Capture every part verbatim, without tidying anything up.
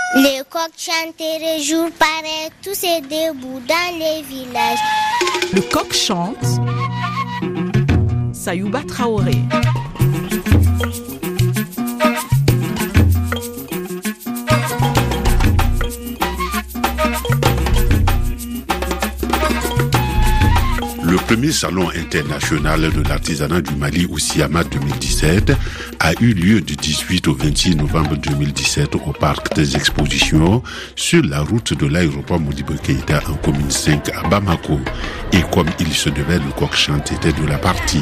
Les coqs chanteraient jour pareil, tous et debout dans les villages. Le coq chante. Sayouba Traoré. Le premier salon international de l'artisanat du Mali au Siama deux mille dix-sept a eu lieu du dix-huit au vingt-six novembre deux mille dix-sept au parc des expositions sur la route de l'aéroport Modibo Keïta en commune cinq à Bamako. Et comme il se devait, le coq chante était de la partie.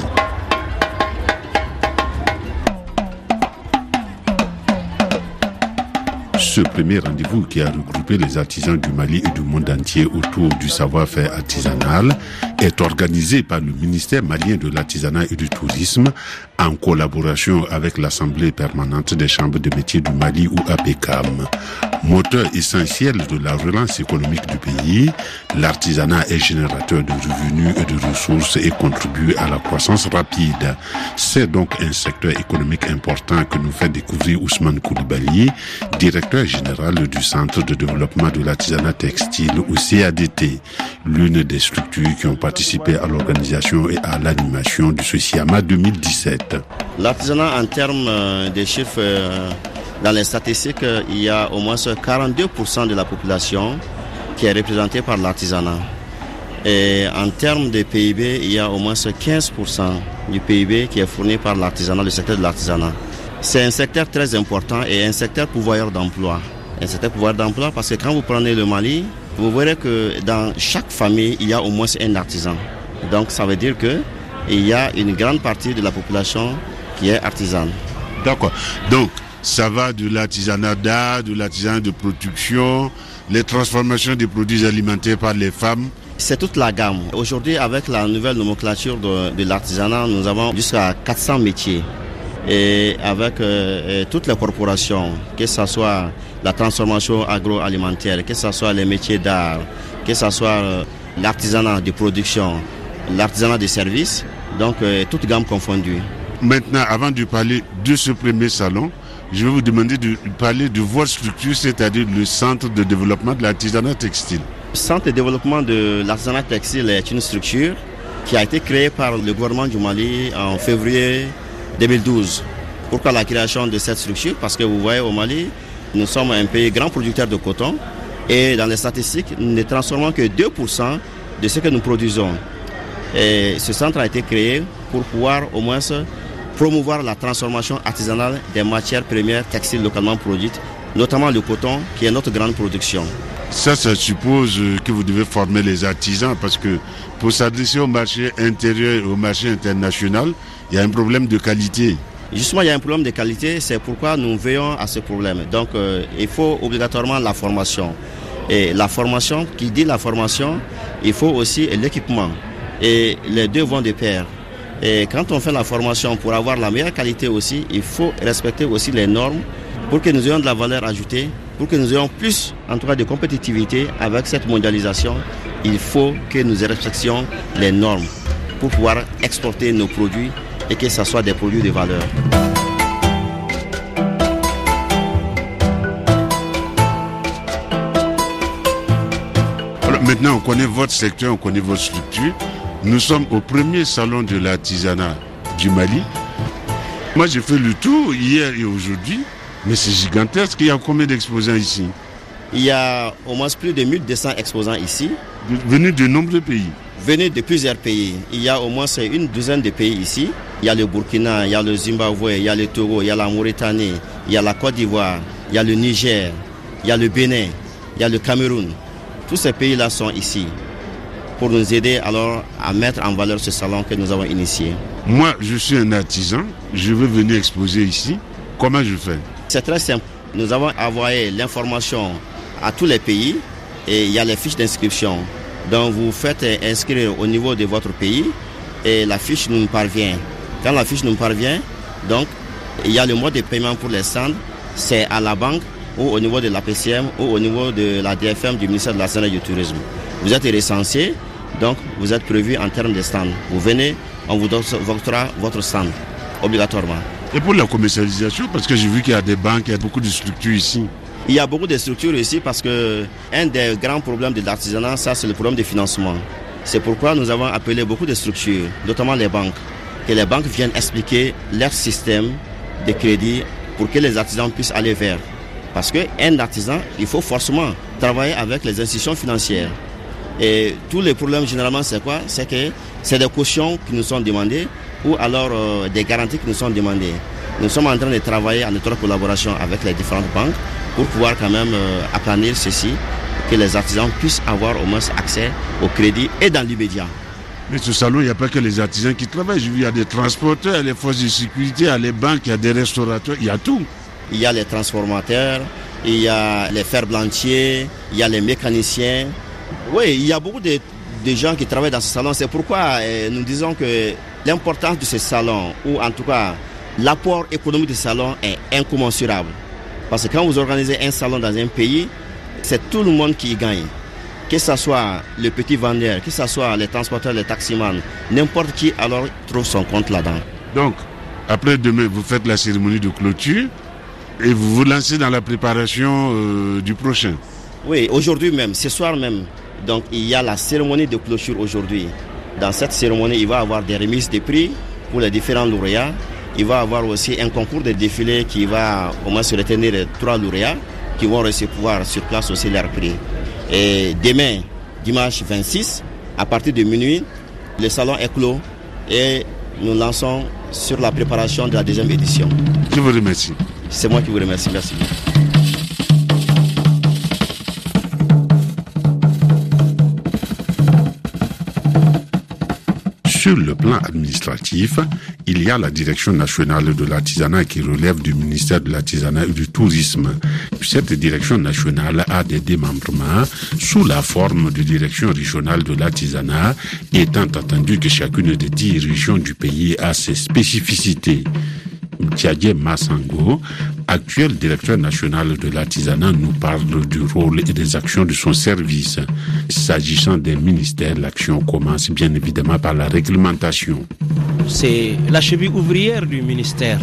Ce premier rendez-vous qui a regroupé les artisans du Mali et du monde entier autour du savoir-faire artisanal est organisé par le ministère malien de l'artisanat et du tourisme en collaboration avec l'Assemblée permanente des chambres de métiers du Mali ou A P C A M. Moteur essentiel de la relance économique du pays, l'artisanat est générateur de revenus et de ressources et contribue à la croissance rapide. C'est donc un secteur économique important que nous fait découvrir Ousmane Koulibaly, directeur général du Centre de développement de l'artisanat textile ou C A D T, l'une des structures qui ont participé à l'organisation et à l'animation de ce Siama deux mille dix-sept. L'artisanat en termes de chiffres, dans les statistiques, il y a au moins quarante-deux pour cent de la population qui est représentée par l'artisanat. Et en termes de P I B, il y a au moins quinze pour cent du P I B qui est fourni par l'artisanat, le secteur de l'artisanat. C'est un secteur très important et un secteur pourvoyeur d'emploi. Un secteur pourvoyeur d'emploi parce que quand vous prenez le Mali, vous verrez que dans chaque famille, il y a au moins un artisan. Donc ça veut dire que il y a une grande partie de la population qui est artisane. D'accord. Donc, ça va de l'artisanat d'art, de l'artisanat de production, les transformations des produits alimentaires par les femmes. C'est toute la gamme. Aujourd'hui, avec la nouvelle nomenclature de, de l'artisanat, nous avons jusqu'à quatre cents métiers. Et avec euh, toutes les corporations, que ce soit la transformation agroalimentaire, que ce soit les métiers d'art, que ce soit euh, l'artisanat de production, l'artisanat de services, donc euh, toute gamme confondue. Maintenant, avant de parler de ce premier salon, je vais vous demander de parler de votre structure, c'est-à-dire le Centre de développement de l'artisanat textile. Le Centre de développement de l'artisanat textile est une structure qui a été créée par le gouvernement du Mali en février deux mille douze. Pourquoi la création de cette structure? Parce que vous voyez, au Mali, nous sommes un pays grand producteur de coton et dans les statistiques, nous ne transformons que deux pour cent de ce que nous produisons. Et ce centre a été créé pour pouvoir au moins promouvoir la transformation artisanale des matières premières textiles localement produites, notamment le coton qui est notre grande production. Ça, ça suppose que vous devez former les artisans parce que pour s'adresser au marché intérieur et au marché international, il y a un problème de qualité. Justement, il y a un problème de qualité, c'est pourquoi nous veillons à ce problème. Donc, euh, il faut obligatoirement la formation. Et la formation, qui dit la formation, il faut aussi l'équipement. Et les deux vont de pair. Et quand on fait la formation pour avoir la meilleure qualité aussi, il faut respecter aussi les normes pour que nous ayons de la valeur ajoutée, pour que nous ayons plus, en tout cas, de compétitivité avec cette mondialisation. Il faut que nous respections les normes pour pouvoir exporter nos produits et que ce soit des produits de valeur. Alors maintenant, on connaît votre secteur, on connaît votre structure. Nous sommes au premier salon de l'artisanat du Mali. Moi, j'ai fait le tour hier et aujourd'hui, mais c'est gigantesque. Il y a combien d'exposants ici? Il y a au moins plus de mille deux cents exposants ici. Venus de nombreux pays? Venus de plusieurs pays. Il y a au moins une douzaine de pays ici. Il y a le Burkina, il y a le Zimbabwe, il y a le Togo, il y a la Mauritanie, il y a la Côte d'Ivoire, il y a le Niger, il y a le Bénin, il y a le Cameroun. Tous ces pays-là sont ici pour nous aider alors à mettre en valeur ce salon que nous avons initié. Moi, je suis un artisan, je veux venir exposer ici. Comment je fais? C'est très simple. Nous avons envoyé l'information à tous les pays et il y a les fiches d'inscription. Donc vous faites inscrire au niveau de votre pays et la fiche nous parvient. Quand la fiche nous parvient, donc il y a le mode de paiement pour les stands, c'est à la banque ou au niveau de l'A P C M ou au niveau de la D F M du ministère de l'artisanat et du tourisme. Vous êtes recensé, donc vous êtes prévu en termes de stand. Vous venez, on vous donnera votre stand, obligatoirement. Et pour la commercialisation, parce que j'ai vu qu'il y a des banques, il y a beaucoup de structures ici. Il y a beaucoup de structures ici parce que un des grands problèmes de l'artisanat, ça c'est le problème de financement. C'est pourquoi nous avons appelé beaucoup de structures, notamment les banques, que les banques viennent expliquer leur système de crédit pour que les artisans puissent aller vers. Parce qu'un artisan, il faut forcément travailler avec les institutions financières. Et tous les problèmes, généralement, c'est quoi? C'est que c'est des cautions qui nous sont demandées ou alors euh, des garanties qui nous sont demandées. Nous sommes en train de travailler en étroite collaboration avec les différentes banques pour pouvoir quand même euh, aplanir ceci, que les artisans puissent avoir au moins accès au crédit et dans l'immédiat. Mais ce salon, il n'y a pas que les artisans qui travaillent. Je veux, il y a des transporteurs, il y a les forces de sécurité, il y a les banques, il y a des restaurateurs, il y a tout. Il y a les transformateurs, il y a les ferblantiers, il y a les mécaniciens. Oui, il y a beaucoup de, de gens qui travaillent dans ce salon. C'est pourquoi eh, nous disons que l'importance de ce salon, ou en tout cas l'apport économique du salon est incommensurable. Parce que quand vous organisez un salon dans un pays, c'est tout le monde qui y gagne. Que ce soit le petit vendeur, que ce soit les transporteurs, les taximans, n'importe qui alors trouve son compte là-dedans. Donc, après demain, vous faites la cérémonie de clôture et vous vous lancez dans la préparation euh, du prochain. Oui, aujourd'hui même, ce soir même. Donc, il y a la cérémonie de clôture aujourd'hui. Dans cette cérémonie, il va y avoir des remises de prix pour les différents lauréats. Il va y avoir aussi un concours de défilé qui va au moins se retenir trois lauréats qui vont recevoir sur place aussi leur prix. Et demain, dimanche vingt-six, à partir de minuit, le salon est clos et nous lançons sur la préparation de la deuxième édition. Je vous remercie. C'est moi qui vous remercie. Merci. Sur le plan administratif, il y a la Direction nationale de l'artisanat qui relève du ministère de l'artisanat et du tourisme. Cette direction nationale a des démembrements sous la forme de direction régionale de l'artisanat, étant entendu que chacune des dix régions du pays a ses spécificités. Thiadje Massango, actuel directeur national de l'artisanat, nous parle du rôle et des actions de son service. S'agissant des ministères, l'action commence bien évidemment par la réglementation. C'est la cheville ouvrière du ministère.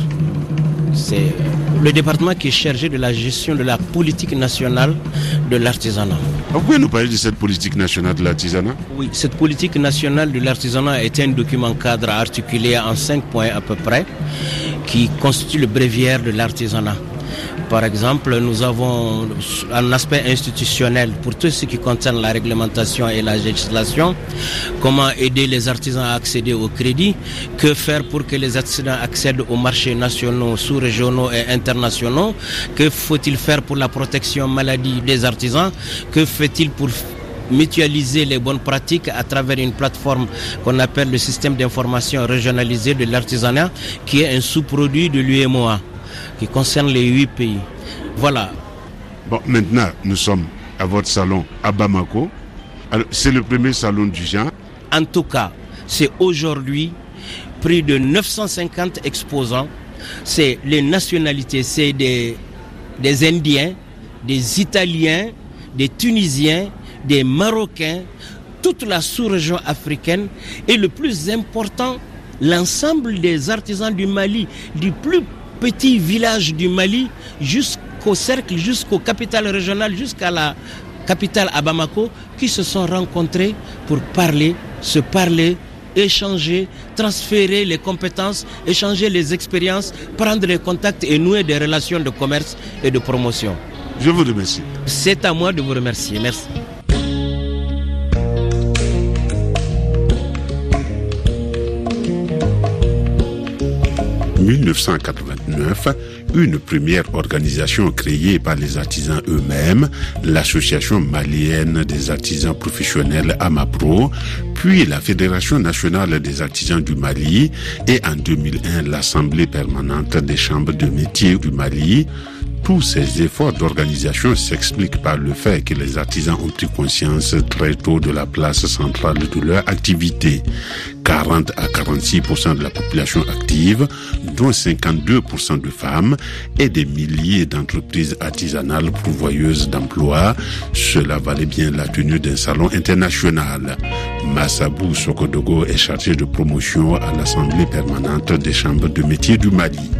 C'est le département qui est chargé de la gestion de la politique nationale de l'artisanat. Vous pouvez nous parler de cette politique nationale de l'artisanat? Oui, cette politique nationale de l'artisanat est un document cadre articulé en cinq points à peu près, qui constitue le bréviaire de l'artisanat. Par exemple, nous avons un aspect institutionnel pour tout ce qui concerne la réglementation et la législation. Comment aider les artisans à accéder au crédit? Que faire pour que les artisans accèdent aux marchés nationaux, sous-régionaux et internationaux? Que faut-il faire pour la protection maladie des artisans? Que fait-il pour mutualiser les bonnes pratiques à travers une plateforme qu'on appelle le système d'information régionalisé de l'artisanat, qui est un sous-produit de l'U E M O A, qui concerne les huit pays. Voilà. Bon, maintenant, nous sommes à votre salon à Bamako. Alors, c'est le premier salon du genre. En tout cas, c'est aujourd'hui plus de neuf cent cinquante exposants. C'est les nationalités, c'est des, des Indiens, des Italiens, des Tunisiens, des Marocains, toute la sous-région africaine et le plus important, l'ensemble des artisans du Mali, du plus petit village du Mali jusqu'au cercle, jusqu'aux capitales régionales, jusqu'à la capitale à Bamako, qui se sont rencontrés pour parler, se parler, échanger, transférer les compétences, échanger les expériences, prendre les contacts et nouer des relations de commerce et de promotion. Je vous remercie. C'est à moi de vous remercier. Merci. dix-neuf cent quatre-vingt-neuf, une première organisation créée par les artisans eux-mêmes, l'Association malienne des artisans professionnels AMAPRO, puis la Fédération nationale des artisans du Mali et en deux mille un l'Assemblée permanente des chambres de métiers du Mali. Tous ces efforts d'organisation s'expliquent par le fait que les artisans ont pris conscience très tôt de la place centrale de leur activité. quarante à quarante-six pour cent de la population active, dont cinquante-deux pour cent de femmes, et des milliers d'entreprises artisanales pourvoyeuses d'emplois. Cela valait bien la tenue d'un salon international. Massabou Sokodogo est chargé de promotion à l'Assemblée permanente des chambres de métiers du Mali.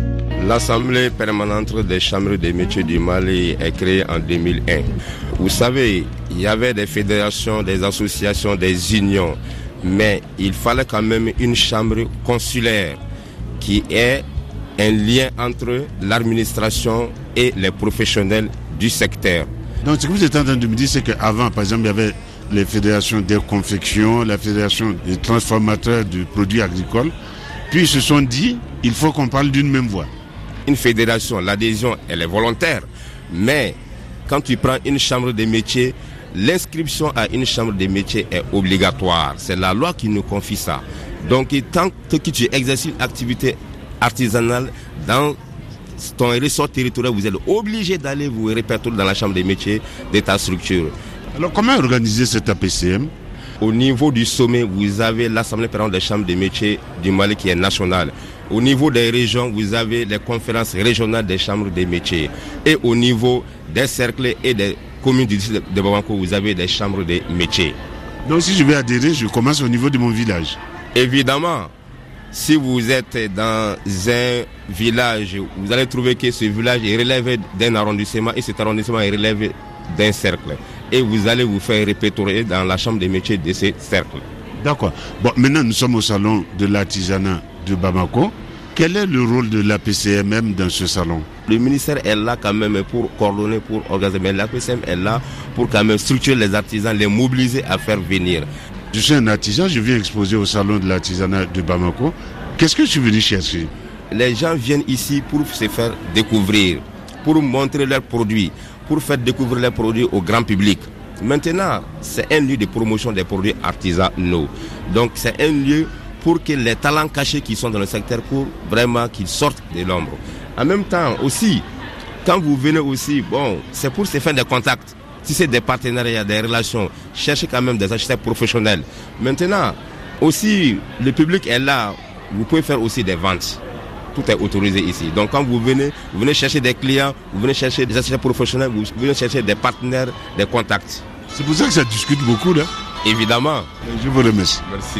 L'Assemblée permanente des chambres des métiers du Mali est créée en deux mille un. Vous savez, il y avait des fédérations, des associations, des unions, mais il fallait quand même une chambre consulaire qui ait un lien entre l'administration et les professionnels du secteur. Donc ce que vous êtes en train de me dire, c'est qu'avant, par exemple, il y avait les fédérations des confections, la fédération des transformateurs de produits agricoles, puis ils se sont dit, il faut qu'on parle d'une même voix. Une fédération, l'adhésion, elle est volontaire, mais quand tu prends une chambre des métiers, l'inscription à une chambre des métiers est obligatoire. C'est la loi qui nous confie ça. Donc tant que tu exerces une activité artisanale dans ton ressort territorial, vous êtes obligé d'aller vous répertorier dans la chambre des métiers de ta structure. Alors comment organiser cet A P C M ? Au niveau du sommet, vous avez l'Assemblée permanente des chambres des métiers du Mali qui est nationale. Au niveau des régions, vous avez les conférences régionales des chambres des métiers. Et au niveau des cercles et des communes du district de Bamako, vous avez des chambres des métiers. Donc si je vais adhérer, je commence au niveau de mon village. Évidemment, si vous êtes dans un village, vous allez trouver que ce village est relevé d'un arrondissement et cet arrondissement est relevé d'un cercle. Et vous allez vous faire répertorier dans la chambre des métiers de ces cercles. D'accord. Bon, maintenant nous sommes au salon de l'artisanat de Bamako. Quel est le rôle de l'A P C M M dans ce salon ? Le ministère est là quand même pour coordonner, pour organiser. Mais l'A P C M est là pour quand même structurer les artisans, les mobiliser à faire venir. Je suis un artisan, je viens exposer au salon de l'artisanat de Bamako. Qu'est-ce que je suis venu chercher ? Les gens viennent ici pour se faire découvrir, pour montrer leurs produits, pour faire découvrir leurs produits au grand public. Maintenant, c'est un lieu de promotion des produits artisanaux. Donc c'est un lieu pour que les talents cachés qui sont dans le secteur, pour vraiment qu'ils sortent de l'ombre. En même temps aussi, quand vous venez aussi, bon, c'est pour se faire des contacts. Si c'est des partenariats, des relations, cherchez quand même des architectes professionnels. Maintenant, aussi, le public est là. Vous pouvez faire aussi des ventes. Tout est autorisé ici. Donc quand vous venez, vous venez chercher des clients, vous venez chercher des architectes professionnels, vous venez chercher des partenaires, des contacts. C'est pour ça que ça discute beaucoup, là ? Évidemment. Je vous remercie. Merci.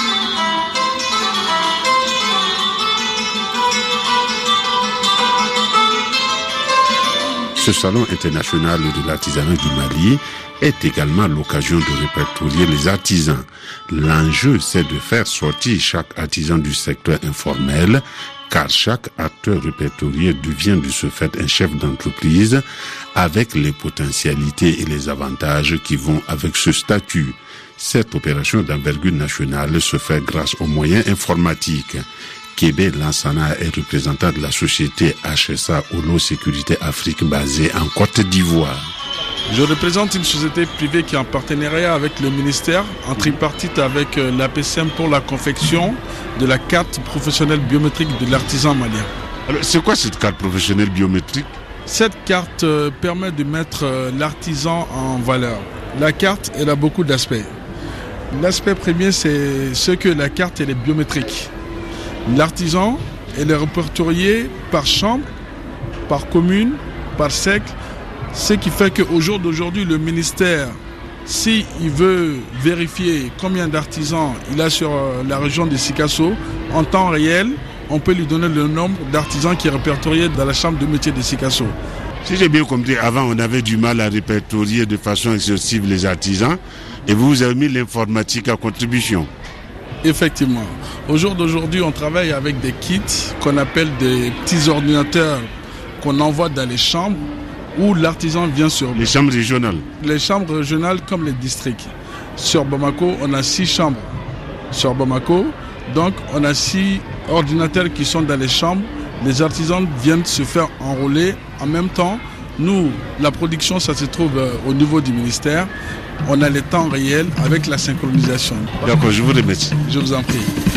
Ce salon international de l'artisanat du Mali est également l'occasion de répertorier les artisans. L'enjeu, c'est de faire sortir chaque artisan du secteur informel, car chaque acteur répertorié devient de ce fait un chef d'entreprise avec les potentialités et les avantages qui vont avec ce statut. Cette opération d'envergure nationale se fait grâce aux moyens informatiques. Kébé Lansana est représentant de la société H S A Olo Sécurité Afrique basée en Côte d'Ivoire. Je représente une société privée qui est en partenariat avec le ministère, en tripartite avec l'A P C M pour la confection de la carte professionnelle biométrique de l'artisan malien. Alors, c'est quoi cette carte professionnelle biométrique ? Cette carte euh, permet de mettre euh, l'artisan en valeur. La carte, elle a beaucoup d'aspects. L'aspect premier, c'est ce que la carte, elle est biométrique. L'artisan, elle est répertorié par chambre, par commune, par cercle, ce qui fait qu'au jour d'aujourd'hui, le ministère, s'il veut vérifier combien d'artisans il a sur la région de Sikasso, en temps réel, on peut lui donner le nombre d'artisans qui est répertorié dans la chambre de métier de Sikasso. Si j'ai bien compris, avant on avait du mal à répertorier de façon exhaustive les artisans et vous avez mis l'informatique à contribution. Effectivement. Au jour d'aujourd'hui, on travaille avec des kits qu'on appelle des petits ordinateurs qu'on envoie dans les chambres où l'artisan vient sur... Les chambres régionales. Les chambres régionales comme les districts. Sur Bamako, on a six chambres. Sur Bamako, donc on a six ordinateurs qui sont dans les chambres. Les artisans viennent se faire enrôler. En même temps, nous, la production, ça se trouve au niveau du ministère. On a les temps réels avec la synchronisation. D'accord, je vous remercie. Je vous en prie.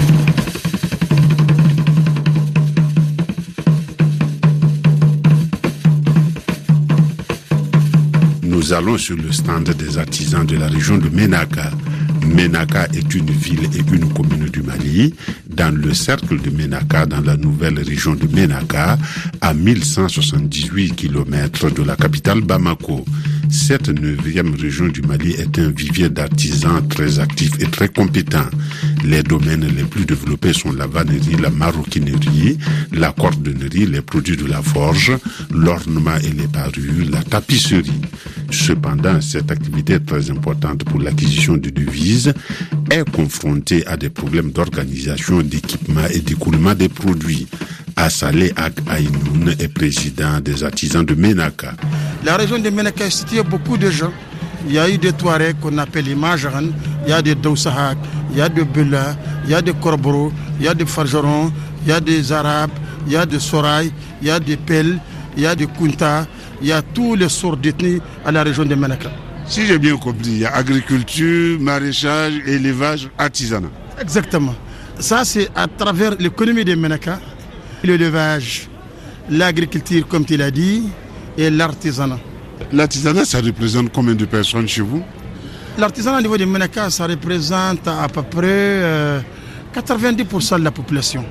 Nous allons sur le stand des artisans de la région de Ménaka. Ménaka est une ville et une commune du Mali, dans le cercle de Ménaka, dans la nouvelle région de Ménaka, à mille cent soixante-dix-huit kilomètres de la capitale Bamako. Cette neuvième région du Mali est un vivier d'artisans très actifs et très compétents. Les domaines les plus développés sont la vannerie, la maroquinerie, la cordonnerie, les produits de la forge, l'ornement et les parures, la tapisserie. Cependant, cette activité très importante pour l'acquisition de devises est confrontée à des problèmes d'organisation, d'équipement et d'écoulement des produits. Assalé Ag Aïnoun est président des artisans de Ménaka. La région de Ménaka a situé beaucoup de gens. Il y a eu des Touaregs qu'on appelle les Majaran, il y a des Doussahak, il y a des Bela, il y a des Korboro, il y a des Fargerons, il y a des Arabes, il y a des Soraï, il y a des Pel, il y a des Kunta, il y a tous les sortes d'ethnies à la région de Ménaka. Si j'ai bien compris, il y a agriculture, maraîchage, élevage, artisanat. Exactement. Ça, c'est à travers l'économie de Ménaka, l'élevage, l'agriculture, comme tu l'as dit, et l'artisanat. L'artisanat, ça représente combien de personnes chez vous? L'artisanat au niveau de Ménaka, ça représente à peu près euh, quatre-vingt-dix pour cent de la population,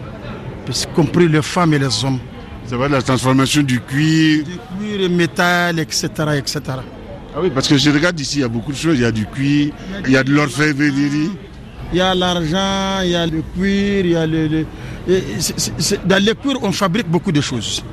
y compris les femmes et les hommes. Ça va de la transformation du cuir. Du cuir, et métal, et cetera, et cetera. Ah oui, parce que je regarde ici, il y a beaucoup de choses. Il y a du cuir, il y a de l'orfèvrerie. Il y a l'argent, il y a le cuir, il y a le... le c'est, c'est, c'est, dans le cuir, on fabrique beaucoup de choses.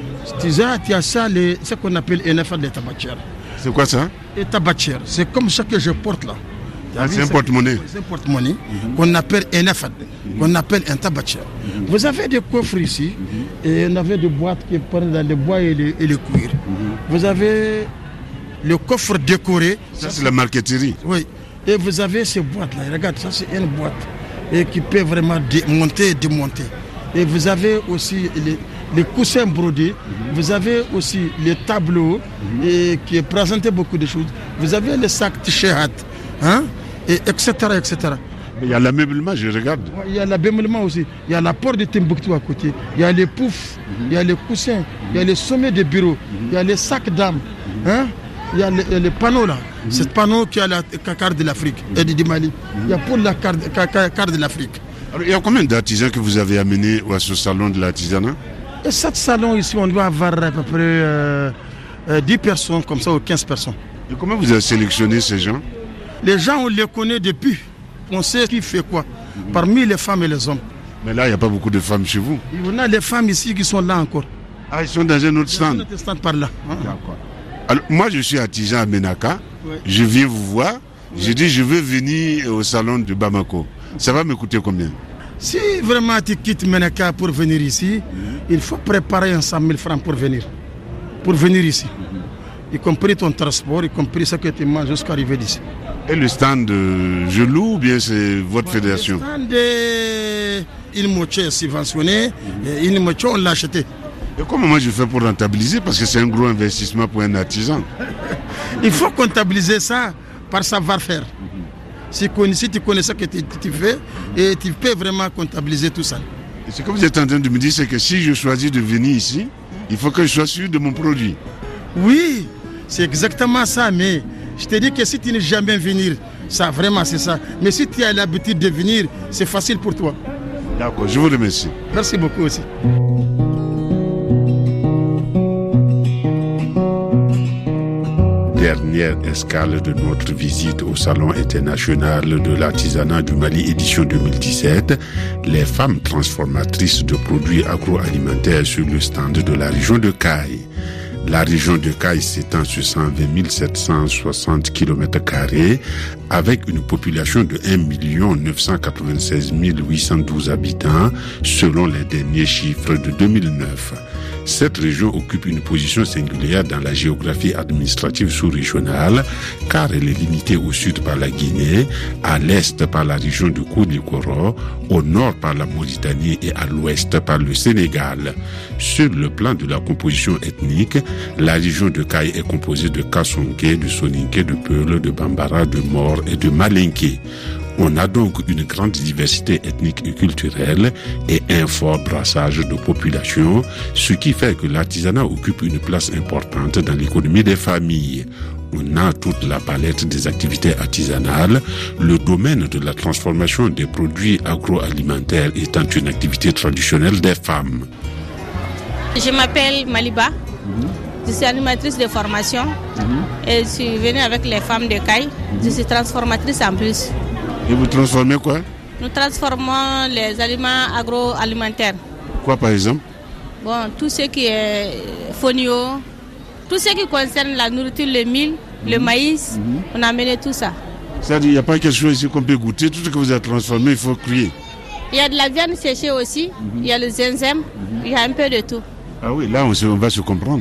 Tu sais, il y a ça, les, ce qu'on appelle N F A des tabatières. C'est quoi ça? Les tabatières, c'est comme ça que je porte là. Ah, c'est un porte-monnaie. C'est un porte-monnaie mm-hmm. qu'on appelle N F A, mm-hmm. qu'on appelle un tabatière. Mm-hmm. Vous avez des coffres ici, mm-hmm. et on avait des boîtes qui partent dans le bois et le, et le cuir. Mm-hmm. Vous avez le coffre décoré. Ça, c'est la marqueterie. Oui. Et vous avez ces boîtes-là. Regarde, ça, c'est une boîte et qui peut vraiment monter et démonter. Et vous avez aussi les, les coussins brodés. Mm-hmm. Vous avez aussi les tableaux, mm-hmm. et qui présentent beaucoup de choses. Vous avez les sacs t-shirt, hein, et etc., et cetera. Mais il y a l'ameublement, je regarde. Il y a l'ameublement aussi. Il y a la porte de Timbuktu à côté. Il y a les poufs, mm-hmm. il y a les coussins, mm-hmm. il y a les sommets des bureaux, mm-hmm. il y a les sacs d'âme, hein. Il y a les, les panneaux là, mmh. ce panneau qui a la carte de l'Afrique et du Mali. Mmh. Il y a pour la carte, carte de l'Afrique. Alors, il y a combien d'artisans que vous avez amenés à ce salon de l'artisanat? Et cet salon ici, on doit avoir à peu près euh, euh, dix personnes comme ça ou quinze personnes. Et comment vous avez sélectionné ces gens? Les gens, on les connaît depuis. On sait qui fait quoi, mmh. parmi les femmes et les hommes. Mais là, il n'y a pas beaucoup de femmes chez vous. On a les femmes ici qui sont là encore. Ah, ils sont dans un autre stand? Dans un autre stand par là. Hein? D'accord. Alors, moi, je suis artisan à Ménaka. Ouais. Je viens vous voir. Ouais. J'ai dit, je veux venir au salon de Bamako. Ça va me coûter combien? Si vraiment tu quittes Ménaka pour venir ici, mmh. il faut préparer un cent mille francs pour venir. Pour venir ici. Mmh. Y compris ton transport, y compris ce que tu manges jusqu'à arriver d'ici. Et le stand, euh, je loue ou bien c'est votre ouais, fédération? Le stand de Ilmoche est subventionné. Mmh. Et Ilmoche, on l'a acheté. Et comment moi je fais pour rentabiliser? Parce que c'est un gros investissement pour un artisan. Il faut comptabiliser ça par savoir-faire. Si, si tu connais ce que tu, tu fais, et tu peux vraiment comptabiliser tout ça. Et ce que vous êtes en train de me dire, c'est que si je choisis de venir ici, il faut que je sois sûr de mon produit. Oui, c'est exactement ça. Mais je te dis que si tu n'es jamais venir, ça vraiment c'est ça. Mais si tu as l'habitude de venir, c'est facile pour toi. D'accord, je vous remercie. Merci beaucoup aussi. Dernière escale de notre visite au Salon international de l'artisanat du Mali édition deux mille dix-sept, les femmes transformatrices de produits agroalimentaires sur le stand de la région de Caille. La région de Caille s'étend sur cent vingt mille sept cent soixante kilomètres carrés avec une population de un million neuf cent quatre-vingt-seize mille huit cent douze habitants selon les derniers chiffres de deux mille neuf. Cette région occupe une position singulière dans la géographie administrative sous-régionale car elle est limitée au sud par la Guinée, à l'est par la région de Koulikoro, au nord par la Mauritanie et à l'ouest par le Sénégal. Sur le plan de la composition ethnique, la région de Caille est composée de Kassonké, de Soninké, de Peul, de Bambara, de Mor et de Malinké. On a donc une grande diversité ethnique et culturelle et un fort brassage de population, ce qui fait que l'artisanat occupe une place importante dans l'économie des familles. On a toute la palette des activités artisanales, le domaine de la transformation des produits agroalimentaires étant une activité traditionnelle des femmes. Je m'appelle Maliba, mmh. je suis animatrice de formation mmh. et je suis venue avec les femmes de Caille, mmh. je suis transformatrice en plus. Et vous transformez quoi? Nous transformons les aliments agroalimentaires. Quoi par exemple? Bon, tout ce qui est fonio, tout ce qui concerne la nourriture, le mil, mmh. le maïs, mmh. on a amené tout ça. C'est-à-dire qu'il n'y a pas quelque chose ici qu'on peut goûter, tout ce que vous avez transformé, il faut cuire. Il y a de la viande séchée aussi, mmh. il y a le zinzem, mmh. il y a un peu de tout. Ah oui, là on, se, on va se comprendre.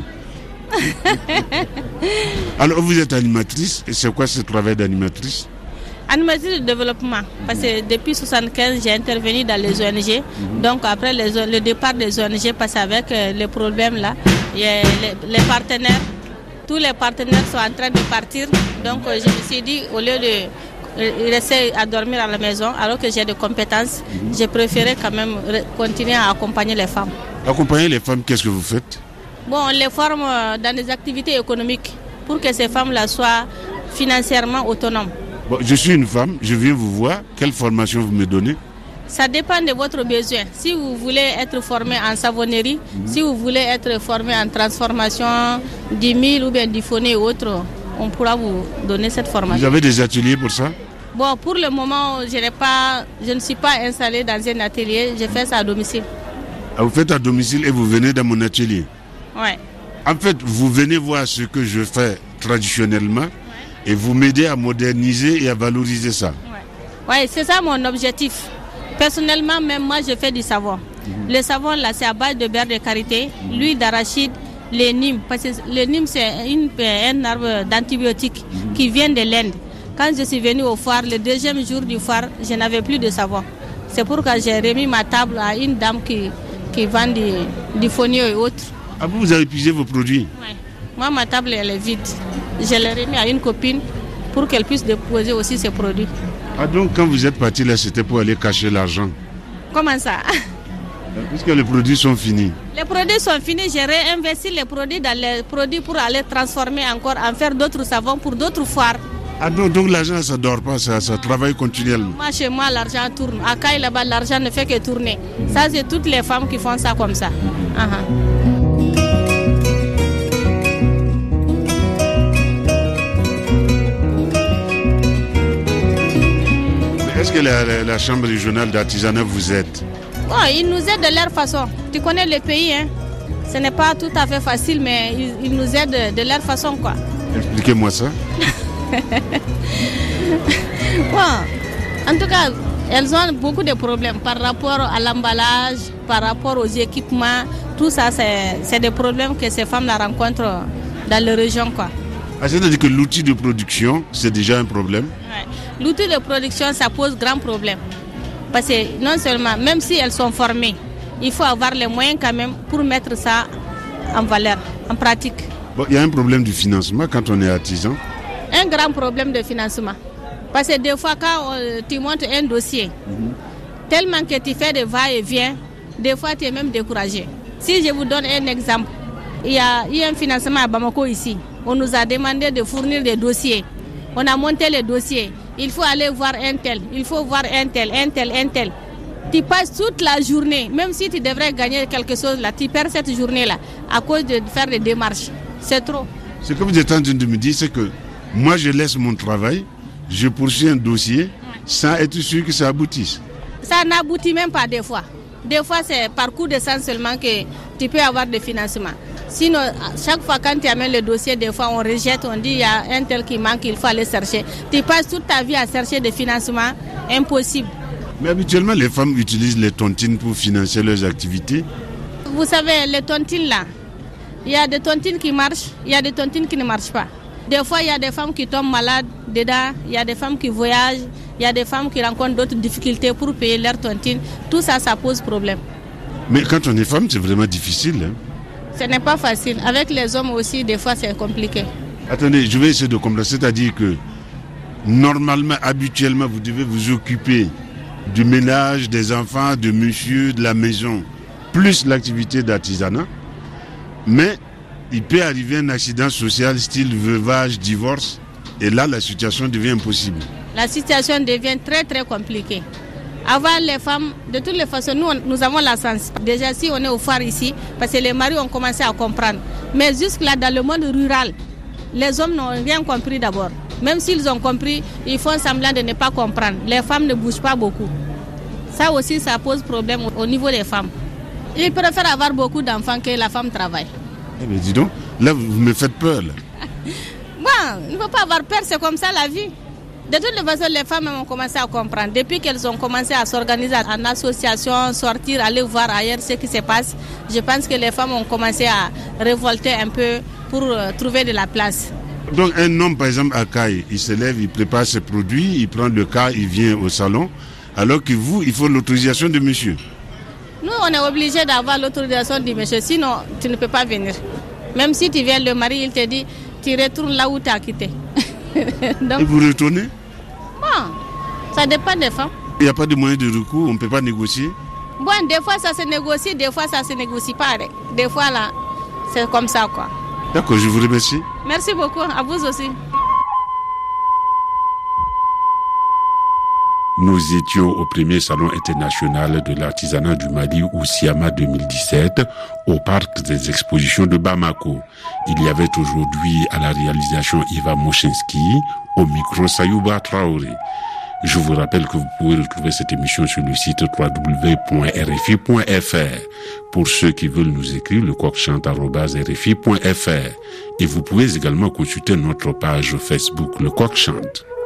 Alors vous êtes animatrice, et c'est quoi ce travail d'animatrice? Animatrice de développement, parce que depuis soixante-quinze, j'ai intervenu dans les O N G. Mmh. Donc après les, le départ des O N G, parce qu'avec euh, les problèmes là, y a les, les partenaires, tous les partenaires sont en train de partir. Donc euh, je me suis dit, au lieu de euh, rester à dormir à la maison, alors que j'ai des compétences, mmh. j'ai préféré quand même continuer à accompagner les femmes. Accompagner les femmes, qu'est-ce que vous faites? Bon, on les forme dans des activités économiques pour que ces femmes-là soient financièrement autonomes. Bon, je suis une femme, je viens vous voir. Quelle formation vous me donnez? Ça dépend de votre besoin. Si vous voulez être formé en savonnerie, mmh. si vous voulez être formé en transformation du mil ou bien du fonné ou autre, on pourra vous donner cette formation. Vous avez des ateliers pour ça? Bon, pour le moment, je n'ai pas, je ne suis pas installée dans un atelier, je fais ça à domicile. Ah, vous faites à domicile et vous venez dans mon atelier? Oui. En fait, vous venez voir ce que je fais traditionnellement. Et vous m'aidez à moderniser et à valoriser ça. Oui, ouais, c'est ça mon objectif. Personnellement, même moi, je fais du savon. Mmh. Le savon, là, c'est à base de beurre de karité, mmh. l'huile d'arachide, les nimes. Parce que le nîmes, c'est une, un arbre d'antibiotiques mmh. qui vient de l'Inde. Quand je suis venue au foire, le deuxième jour du foire, je n'avais plus de savon. C'est pourquoi j'ai remis ma table à une dame qui, qui vend du, du fonio et autres. Ah, vous, vous avez épuisé vos produits? Oui. Moi, ma table, elle est vide. Je l'ai remis à une copine pour qu'elle puisse déposer aussi ses produits. Ah, donc quand vous êtes parti là, c'était pour aller cacher l'argent? Comment ça? Puisque les produits sont finis. Les produits sont finis, j'ai réinvesti les produits dans les produits pour aller transformer encore, en faire d'autres savons pour d'autres foires. Ah donc, donc l'argent, ça ne dort pas, ça, ça travaille continuellement? Moi, chez moi, l'argent tourne. À Kaï, là-bas, l'argent ne fait que tourner. Ça, c'est toutes les femmes qui font ça comme ça. Uh-huh. Est-ce que la, la, la Chambre régionale d'artisanat vous aide? Bon, ils nous aident de leur façon. Tu connais le pays, hein? Ce n'est pas tout à fait facile, mais ils, ils nous aident de leur façon, quoi. Expliquez-moi ça. Bon, en tout cas, elles ont beaucoup de problèmes par rapport à l'emballage, par rapport aux équipements. Tout ça, c'est, c'est des problèmes que ces femmes-là rencontrent dans les régions, quoi. Ah, c'est-à-dire que l'outil de production, c'est déjà un problème? Ouais. L'outil de production, ça pose grand problème. Parce que non seulement, même si elles sont formées, il faut avoir les moyens quand même pour mettre ça en valeur, en pratique. Bon, il y a un problème du financement quand on est artisan? Un grand problème de financement. Parce que des fois, quand euh, tu montes un dossier, mm-hmm. tellement que tu fais des va-et-vient, des fois tu es même découragé. Si je vous donne un exemple, il y a eu un financement à Bamako ici. On nous a demandé de fournir des dossiers. On a monté les dossiers. Il faut aller voir un tel, il faut voir un tel, un tel, un tel. Tu passes toute la journée, même si tu devrais gagner quelque chose là, tu perds cette journée-là à cause de faire des démarches. C'est trop. Ce que vous êtes en train de me dire, c'est que moi je laisse mon travail, je poursuis un dossier ouais. sans être sûr que ça aboutisse. Ça n'aboutit même pas des fois. Des fois, c'est par coup de sang seulement que tu peux avoir des financements. Sinon, chaque fois quand tu amènes le dossier, des fois on rejette, on dit il y a un tel qui manque, il faut aller chercher. Tu passes toute ta vie à chercher des financements, impossible. Mais habituellement, les femmes utilisent les tontines pour financer leurs activités. Vous savez, les tontines là, il y a des tontines qui marchent, il y a des tontines qui ne marchent pas. Des fois, il y a des femmes qui tombent malades dedans, il y a des femmes qui voyagent, il y a des femmes qui rencontrent d'autres difficultés pour payer leurs tontines. Tout ça, ça pose problème. Mais quand on est femme, c'est vraiment difficile. Hein? Ce n'est pas facile. Avec les hommes aussi, des fois, c'est compliqué. Attendez, je vais essayer de comprendre. C'est-à-dire que, normalement, habituellement, vous devez vous occuper du ménage, des enfants, de monsieur, de la maison, plus l'activité d'artisanat. Mais il peut arriver un accident social, style veuvage, divorce, et là, la situation devient impossible. La situation devient très, très compliquée. Avant, les femmes, de toutes les façons, nous, nous avons la chance. Déjà, si on est au phare ici, parce que les maris ont commencé à comprendre. Mais jusque-là, dans le monde rural, les hommes n'ont rien compris d'abord. Même s'ils ont compris, ils font semblant de ne pas comprendre. Les femmes ne bougent pas beaucoup. Ça aussi, ça pose problème au niveau des femmes. Ils préfèrent avoir beaucoup d'enfants que la femme travaille. Eh bien, dis donc, là, vous me faites peur, là. Bon, il ne faut pas avoir peur, c'est comme ça la vie. De toute façon, les femmes ont commencé à comprendre. Depuis qu'elles ont commencé à s'organiser en association, sortir, aller voir ailleurs ce qui se passe, je pense que les femmes ont commencé à révolter un peu pour euh, trouver de la place. Donc un homme, par exemple, à Caille, il se lève, il prépare ses produits, il prend le car, il vient au salon, alors que vous, il faut l'autorisation de monsieur. Nous, on est obligé d'avoir l'autorisation du monsieur, sinon tu ne peux pas venir. Même si tu viens, le mari, il te dit, tu retournes là où tu as quitté. Donc, et vous retournez? Bon, ça dépend des femmes. Il n'y a pas de moyen de recours, on ne peut pas négocier? Bon, des fois ça se négocie, des fois ça ne se négocie pas. Des fois là, c'est comme ça quoi. D'accord, je vous remercie. Merci beaucoup, à vous aussi. Nous étions au premier salon international de l'artisanat du Mali, Oussiama deux mille dix-sept, au parc des expositions de Bamako. Il y avait aujourd'hui à la réalisation Iva Moshinski, au micro Sayouba Traoré. Je vous rappelle que vous pouvez retrouver cette émission sur le site w w w point r f i point f r. Pour ceux qui veulent nous écrire, le coq chante arobase r f i point f r. Et vous pouvez également consulter notre page Facebook Le Coq Chante.